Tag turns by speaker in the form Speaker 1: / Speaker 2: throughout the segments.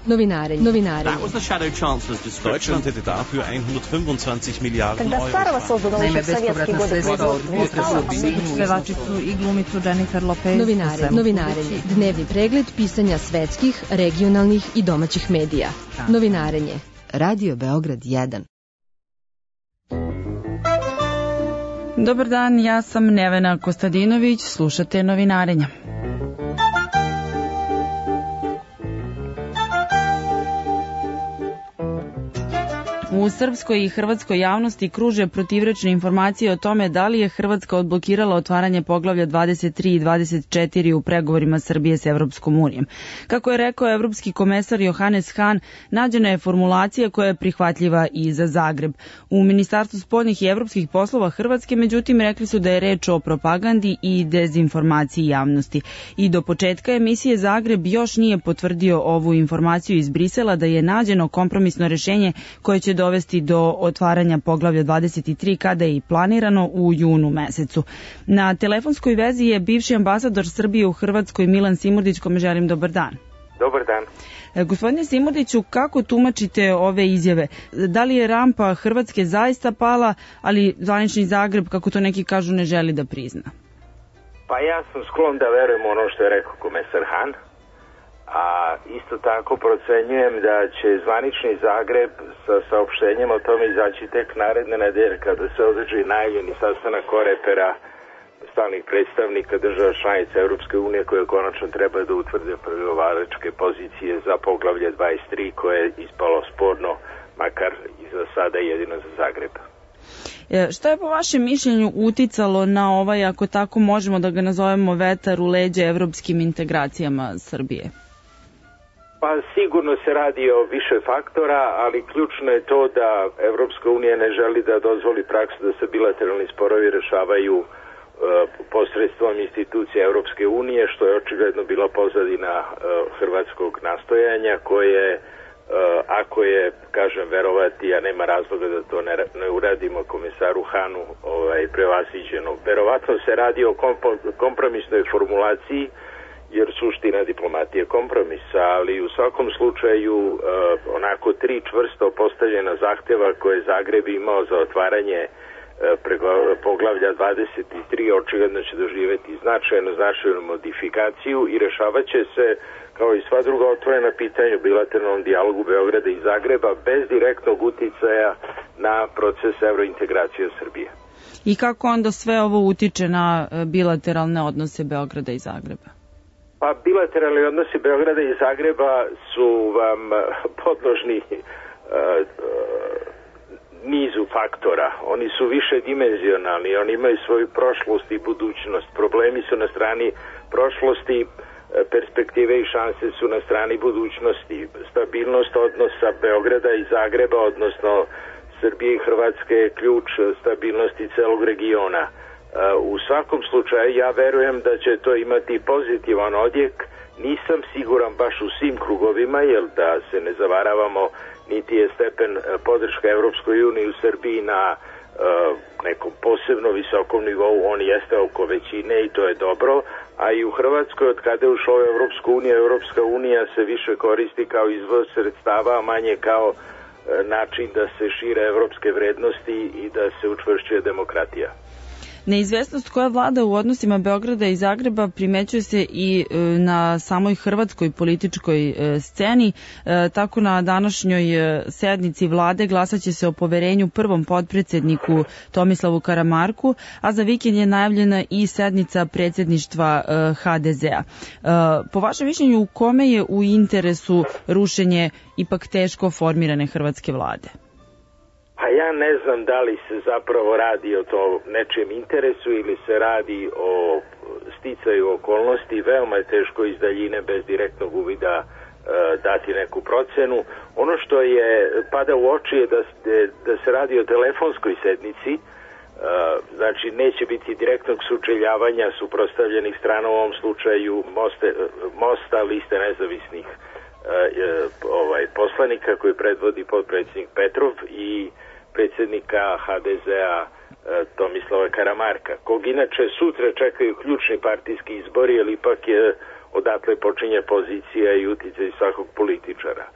Speaker 1: Novinarenje.
Speaker 2: That was the Shadow Chancellor's discussion.
Speaker 3: Deutschland hätte dafür 125 Milijarden
Speaker 4: Когда старого создано еще в советские годы
Speaker 5: Pevačicu i glumicu Jennifer Lopez.
Speaker 1: Novinarenje. Dnevni pregled pisanja svetskih, regionalnih i domaćih medija. Novinarenje. Radio Beograd 1.
Speaker 5: Dobar dan, ja sam Nevena Kostadinović, slušate Novinarenja. U srpskoj i hrvatskoj javnosti kruže protivrečne informacije o tome da li je Hrvatska odblokirala otvaranje poglavlja 23 i 24 u pregovorima Srbije s Evropskom unijom. Kako je rekao evropski komesar Johannes Hahn, nađena je formulacija koja je prihvatljiva i za Zagreb. U Ministarstvu spoljnih i evropskih poslova Hrvatske, međutim, rekli su da je reč o propagandi i dezinformaciji javnosti. I do početka emisije Zagreb još nije potvrdio ovu informaciju iz Brisela da je nađeno kompromisno rešenje koje će dovesti do otvaranja poglavlja 23 kada je i planirano u junu mesecu. Na telefonskoj vezi je bivši ambasador Srbije u Hrvatskoj Milan Simurdić, kome želim dobar dan.
Speaker 6: Dobar dan.
Speaker 5: Gospodine Simurdiću, kako tumačite ove izjave? Da li je rampa Hrvatske zaista pala, ali zvanični Zagreb, kako to neki kažu, ne želi da prizna?
Speaker 6: Pa ja sam sklon da verujem ono što je rekao komesar Hahn, a isto tako procenjujem da će zvanični Zagreb sa saopštenjem o tome izaći tek naredne nedelje kada se održi najavljeni sastanak Korepera, stalnih predstavnika država članica Europske unije koje konačno treba da utvrde pregovaračke pozicije za poglavlje 23 koje je ispalo sporno, makar i za sada jedino za Zagreb.
Speaker 5: Šta je po vašem mišljenju uticalo na ovaj, ako tako možemo da ga nazovemo, vetar u leđa evropskim integracijama Srbije?
Speaker 6: Pa sigurno se radi o više faktora, ali ključno je to da Evropska unija ne želi da dozvoli praksu da se bilateralni sporovi rešavaju posredstvom institucija Evropske unije, što je očigledno bila pozadina hrvatskog nastojanja koje, ako je, kažem, verovati, a nema razloga da to ne uradimo komisaru Hahnu, prevaziđeno. Verovatno se radi o kompromisnoj formulaciji, jer suština diplomatije kompromisa, ali u svakom slučaju onako 3 čvrsto postavljena zahteva koje Zagreb imao za otvaranje poglavlja 23 očigledno će doživjeti značajnu modifikaciju i rešavat će se kao i sva druga otvorena pitanja u bilateralnom dijalogu Beograda i Zagreba bez direktnog uticaja na proces evrointegracije Srbije.
Speaker 5: I kako onda sve ovo utiče na bilateralne odnose Beograda i Zagreba?
Speaker 6: Pa bilateralni odnosi Beograda i Zagreba su vam podložni nizu faktora. Oni su više dimenzionalni, oni imaju svoju prošlost i budućnost. Problemi su na strani prošlosti, perspektive i šanse su na strani budućnosti. Stabilnost odnosa Beograda i Zagreba, odnosno Srbije i Hrvatske, je ključ stabilnosti celog regiona. U svakom slučaju ja verujem da će to imati pozitivan odjek. Nisam siguran baš u svim krugovima, jer da se ne zavaravamo, niti je stepen podrška Evropskoj uniji u Srbiji na nekom posebno visokom nivou. On jeste oko većine i to je dobro, a i u Hrvatskoj od kada je ušla u Evropska unija se više koristi kao izvoz sredstava, a manje kao način da se šire evropske vrednosti i da se učvršćuje demokratija.
Speaker 5: Neizvesnost koja vlada u odnosima Beograda i Zagreba primećuje se i na samoj hrvatskoj političkoj sceni. Tako na današnjoj sednici vlade glasaće se o poverenju prvom potpredsedniku Tomislavu Karamarku, a za vikend je najavljena i sednica predsjedništva HDZ-a. Po vašem mišljenju, u kome je u interesu rušenje ipak teško formirane hrvatske vlade?
Speaker 6: A ja ne znam da li se zapravo radi o to nečijem interesu ili se radi o sticaju okolnosti. Veoma je teško iz daljine bez direktnog uvida dati neku procenu. Ono što je pada u oči je da se radi o telefonskoj sednici, znači neće biti direktnog sučeljavanja suprotstavljenih strana, u ovom slučaju Mosta, liste nezavisnih poslanika koji predvodi potpredsjednik Petrov i predsjednika HDZ-a Tomislava Karamarka, kog inače sutra čekaju ključni partijski izbori, jer ipak je odatle počinje pozicija i uticaj svakog političara.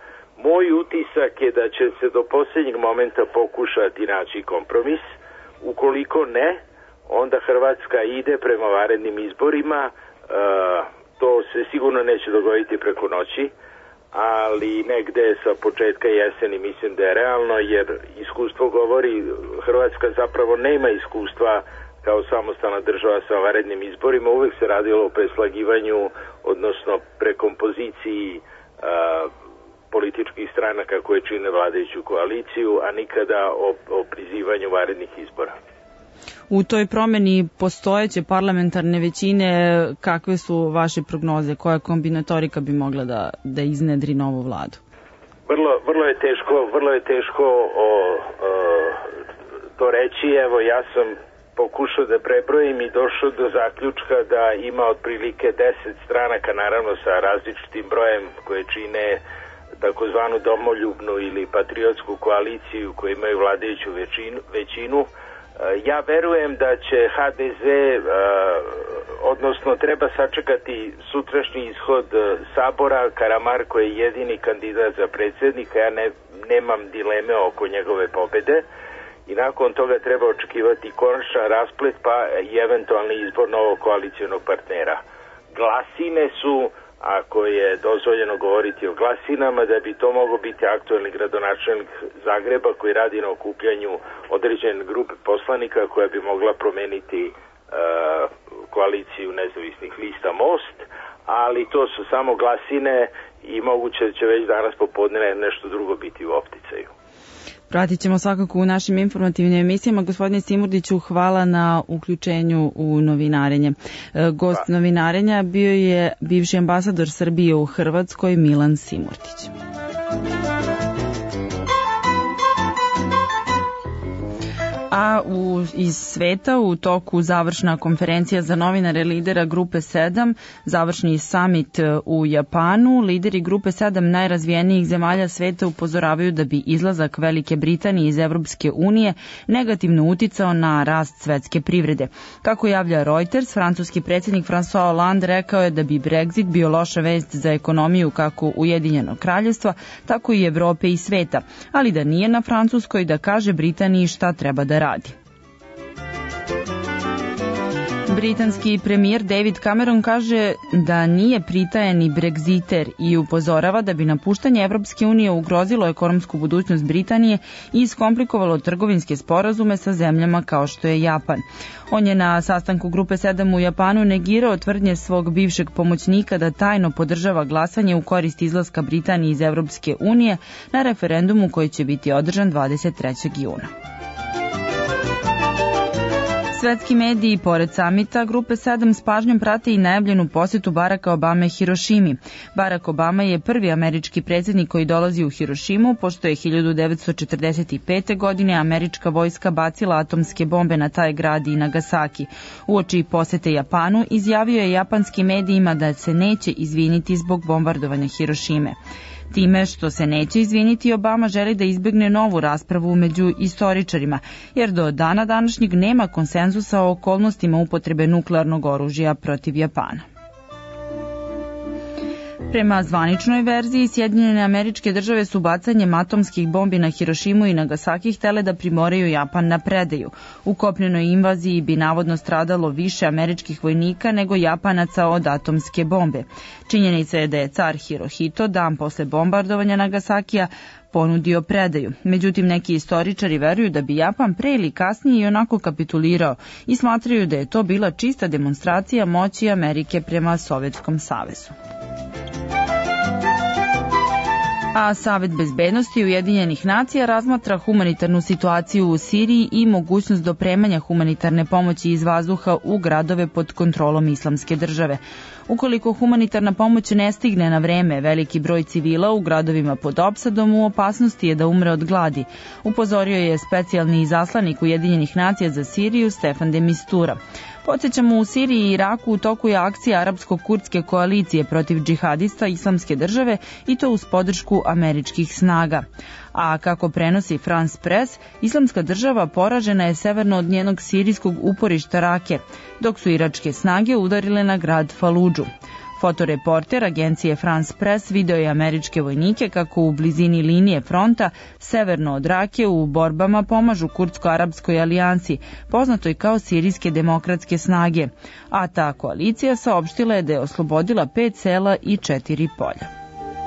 Speaker 6: Moj utisak je da će se do posljednjeg momenta pokušati naći kompromis. Ukoliko ne, onda Hrvatska ide prema vanrednim izborima. To se sigurno neće dogoditi preko noći, ali negde sa početka jeseni mislim da je realno, jer iskustvo govori, Hrvatska zapravo nema iskustva kao samostalna država sa vanrednim izborima. Uvek se radilo o preslagivanju, odnosno prekompoziciji političkih stranaka koje čine vladajuću koaliciju, a nikada o prizivanju vanrednih izbora.
Speaker 5: U toj promeni postojeće parlamentarne većine, kakve su vaše prognoze? Koja kombinatorika bi mogla da iznedri novu vladu?
Speaker 6: Vrlo je teško to reći. Evo, ja sam pokušao da prebrojim i došao do zaključka da ima otprilike 10 stranaka, naravno sa različitim brojem, koje čine takozvanu domoljubnu ili patriotsku koaliciju koji imaju vladajuću većinu. Ja verujem da će HDZ, odnosno treba sačekati sutrašnji ishod Sabora. Karamarko je jedini kandidat za predsjednika, ja nemam dileme oko njegove pobede i nakon toga treba očekivati konačan rasplet pa i eventualni izbor novog koalicionog partnera. Glasine su, ako je dozvoljeno govoriti o glasinama, da bi to moglo biti aktuelni gradonačelnik Zagreba koji radi na okupljanju određene grupe poslanika koja bi mogla promeniti koaliciju nezavisnih lista Most, ali to su samo glasine i moguće da će već danas popodne nešto drugo biti u opticaju.
Speaker 5: Pratit ćemo svakako u našim informativnim emisijama. Gospodine Simurdiću, hvala na uključenju u novinarenje. Gost novinarenja bio je bivši ambasador Srbije u Hrvatskoj Milan Simurdić. A iz sveta u toku završna konferencija za novinare lidera Grupe 7, završni summit u Japanu, lideri Grupe 7 najrazvijenijih zemalja sveta upozoravaju da bi izlazak Velike Britanije iz Evropske unije negativno uticao na rast svetske privrede. Kako javlja Reuters, francuski predsjednik François Hollande rekao je da bi Brexit bio loša vest za ekonomiju kako Ujedinjenog kraljevstva, tako i Evrope i sveta, ali da nije na Francuskoj da kaže Britaniji šta treba da radi. Britanski premijer David Cameron kaže da nije pritajeni Brexiter i upozorava da bi napuštanje Evropske unije ugrozilo ekonomsku budućnost Britanije i iskomplikovalo trgovinske sporazume sa zemljama kao što je Japan. On je na sastanku Grupe 7 u Japanu negirao tvrdnje svog bivšeg pomoćnika da tajno podržava glasanje u korist izlaska Britanije iz Evropske unije na referendumu koji će biti održan 23. juna. Svetski mediji, pored samita Grupe 7, s pažnjom prate i najavljenu posjetu Baracka Obame Hirošimi. Barack Obama je prvi američki predsjednik koji dolazi u Hirošimu, pošto je 1945. godine američka vojska bacila atomske bombe na taj grad i Nagasaki. Uoči posete Japanu izjavio je japanskim medijima da se neće izviniti zbog bombardovanja Hirošime. Time što se neće izviniti, Obama želi da izbjegne novu raspravu među istoričarima, jer do dana današnjeg nema konsenzusa o okolnostima upotrebe nuklearnog oružja protiv Japana. Prema zvaničnoj verziji, Sjedinjene Američke Države su bacanjem atomskih bombi na Hirošimu i Nagasaki htele da primoraju Japan na predaju. U kopnenoj invaziji bi navodno stradalo više američkih vojnika nego Japanaca od atomske bombe. Činjenica je da je car Hirohito dan posle bombardovanja Nagasakija ponudio predaju. Međutim, neki istoričari veruju da bi Japan pre ili kasnije i onako kapitulirao i smatraju da je to bila čista demonstracija moći Amerike prema Sovjetskom savezu. A Savet bezbednosti Ujedinjenih nacija razmatra humanitarnu situaciju u Siriji i mogućnost dopremanja humanitarne pomoći iz vazduha u gradove pod kontrolom Islamske države. Ukoliko humanitarna pomoć ne stigne na vreme, veliki broj civila u gradovima pod opsadom u opasnosti je da umre od gladi, upozorio je specijalni izaslanik Ujedinjenih nacija za Siriju Stefan de Mistura. Podsjećamo, u Siriji i Iraku u toku je akcija arapsko-kurdske koalicije protiv džihadista Islamske države i to uz podršku američkih snaga. A kako prenosi France Press, Islamska država poražena je severno od njenog sirijskog uporišta Rake, dok su iračke snage udarile na grad Faludžu. Fotoreporter agencije France Press video je američke vojnike kako u blizini linije fronta severno od Rake u borbama pomažu Kurdsko-arapskoj alijansi, poznatoj kao Sirijske demokratske snage, a ta koalicija saopštila je da je oslobodila 5 sela i 4 polja.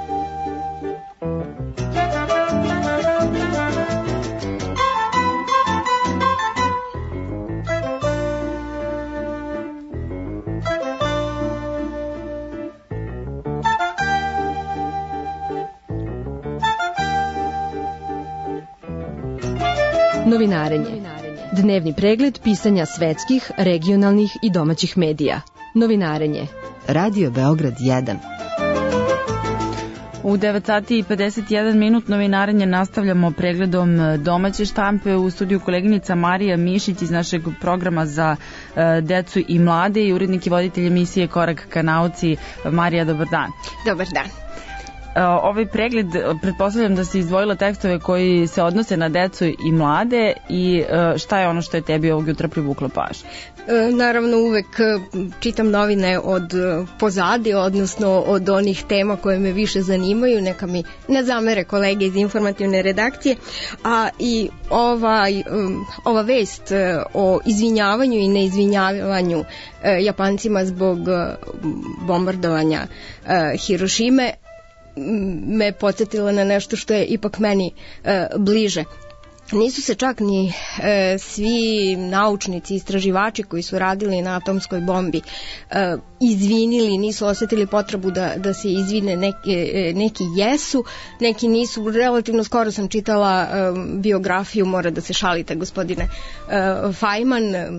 Speaker 1: Novinarenje. Dnevni pregled pisanja svetskih, regionalnih i domaćih medija. Novinarenje. Radio Beograd 1.
Speaker 5: U 9 sati i 51 minut novinarenje nastavljamo pregledom domaće štampe. U studiju koleginica Marija Mišić iz našeg programa za decu i mlade i urednik i voditelj emisije Korak ka nauci. Marija, dobar dan.
Speaker 7: Dobar dan.
Speaker 5: Ovaj pregled, pretpostavljam da si izdvojila tekstove koji se odnose na decu i mlade i šta je ono što je tebi ovog jutra privuklo pažnju?
Speaker 7: Naravno, uvek čitam novine od pozadi, odnosno od onih tema koje me više zanimaju, neka mi ne zamere kolege iz informativne redakcije, a i ova vest o izvinjavanju i neizvinjavanju Japancima zbog bombardovanja Hirošime me podsjetila na nešto što je ipak meni bliže. Nisu se čak ni svi naučnici, istraživači koji su radili na atomskoj bombi izvinili, nisu osjetili potrebu da se izvine, neki jesu, neki nisu. Relativno skoro sam čitala biografiju, mora da se šalite, gospodine Feynman,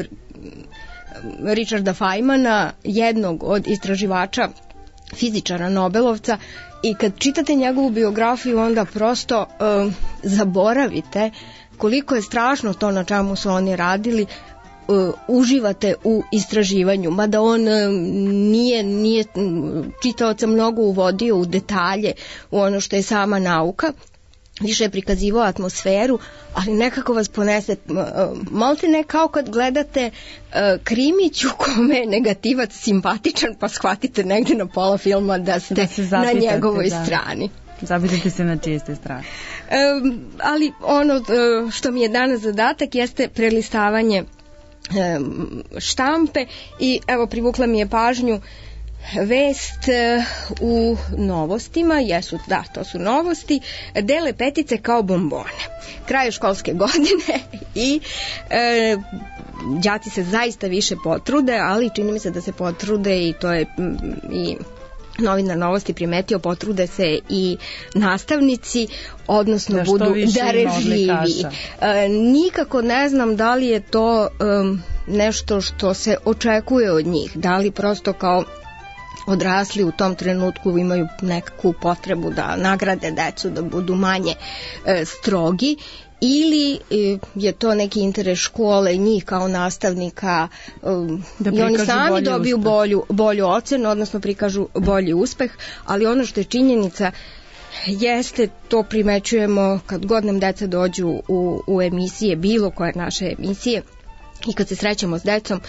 Speaker 7: Richarda Feynmana, jednog od istraživača, fizičara Nobelovca, i kad čitate njegovu biografiju onda prosto zaboravite koliko je strašno to na čemu su oni radili, uživate u istraživanju, mada on nije čitaoca mnogo uvodio u detalje u ono što je sama nauka, više je prikazivao atmosferu, ali nekako vas ponese, malte ne kao kad gledate krimić u kome je negativac simpatičan, pa shvatite negde na pola filma da ste na njegovoj strani.
Speaker 5: Zapitate se na čiste strane.
Speaker 7: Ali ono što mi je danas zadatak jeste prelistavanje štampe i evo privukla mi je pažnju vest u novostima, to su novosti, dele petice kao bombone. Kraj je školske godine i đaci se zaista više potrude, ali čini mi se da se potrude i to je i novinar Novosti primetio, potrude se i nastavnici, odnosno da budu darežljivi. Nikako ne znam da li je to nešto što se očekuje od njih, da li prosto kao odrasli u tom trenutku imaju nekakvu potrebu da nagrade decu, da budu manje strogi, ili je to neki interes škole, njih kao nastavnika, i oni sami dobiju bolju ocenu, odnosno prikažu bolji uspeh, ali ono što je činjenica jeste, to primećujemo kad god nam deca dođu u emisije, bilo koje naše emisije, i kad se srećemo s decom,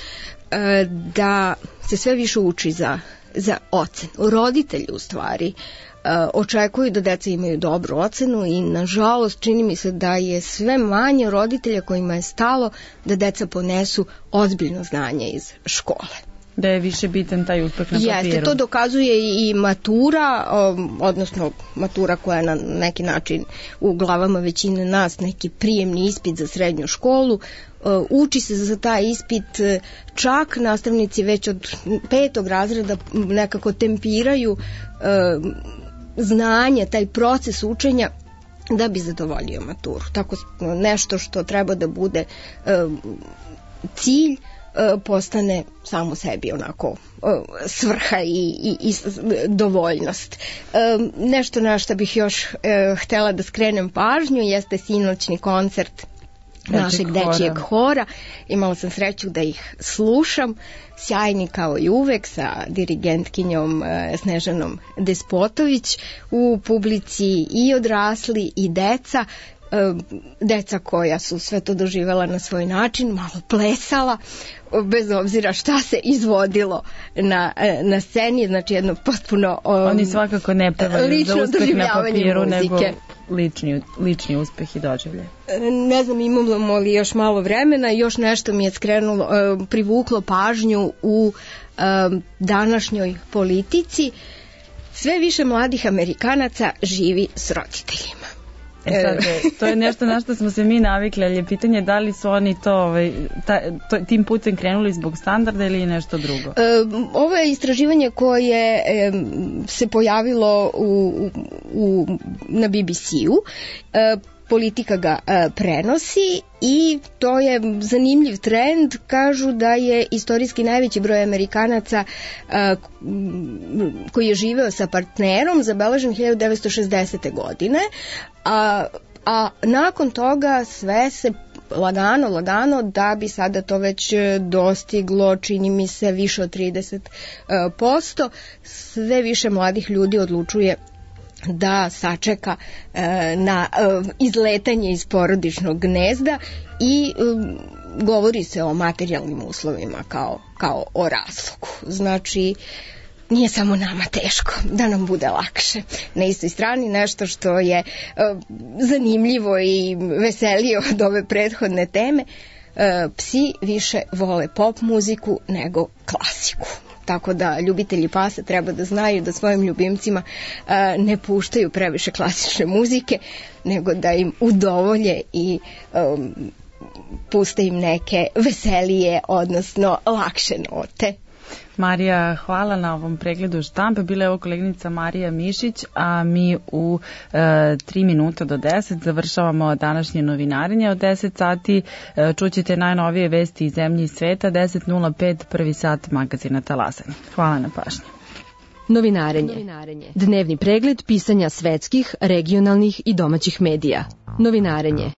Speaker 7: da se sve više uči za ocenu. Roditelji u stvari očekuju da deca imaju dobru ocenu i nažalost čini mi se da je sve manje roditelja kojima je stalo da deca ponesu ozbiljno znanje iz škole.
Speaker 5: Da je više bitan taj uspeh na papiru.
Speaker 7: Jeste, to dokazuje i matura, odnosno matura koja je na neki način u glavama većine nas neki prijemni ispit za srednju školu. Uči se za taj ispit, čak nastavnici već od 5. razreda nekako tempiraju znanje, taj proces učenja da bi zadovoljio maturu. Tako nešto što treba da bude cilj postane samo sebi onako svrha i dovoljnost. Nešto na što bih još htela da skrenem pažnju jeste sinoćni koncert našeg dečijeg hora. Imala sam sreću da ih slušam, sjajni kao i uvek, sa dirigentkinjom Snežanom Despotović, u publici i odrasli i deca. deca koja su sve to doživjela na svoj način, malo plesala, bez obzira šta se izvodilo na sceni, znači jedno potpuno
Speaker 5: oni svakako ne pevaju za uspeh na papiru, nego lični uspeh i doživlje.
Speaker 7: Ne znam, imamo li još malo vremena, još nešto mi je privuklo pažnju u današnjoj politici. Sve više mladih Amerikanaca živi s roditeljima.
Speaker 5: Sad, to je nešto na što smo se mi navikli, ali je pitanje da li su oni tim putem krenuli zbog standarda ili nešto drugo?
Speaker 7: Ovo je istraživanje koje se pojavilo na BBC-u. Politika ga prenosi i to je zanimljiv trend. Kažu da je istorijski najveći broj Amerikanaca koji je živeo sa partnerom zabeležen 1960. godine, a nakon toga sve se lagano, da bi sada to već dostiglo, čini mi se, više od 30%. Sve više mladih ljudi odlučuje da sačeka na izletanje iz porodičnog gnezda i govori se o materijalnim uslovima kao o razlogu. Znači, nije samo nama teško, da nam bude lakše. Na istoj strani nešto što je zanimljivo i veselije od ove prethodne teme, psi više vole pop muziku nego klasiku. Tako da ljubitelji pasa treba da znaju da svojim ljubimcima ne puštaju previše klasične muzike, nego da im udovolje i puste im neke veselije, odnosno lakše note.
Speaker 5: Marija, hvala na ovom pregledu štampe. Bila je ovo koleginica Marija Mišić, a mi u 3 minuta do 10 završavamo današnje novinarenje. Od 10 sati čućete najnovije vesti iz zemlje i sveta. 10:05, prvi sat magazina Talasanje. Hvala na pažnji.
Speaker 1: Novinarenje. Dnevni pregled pisanja svetskih, regionalnih i domaćih medija. Novinarenje.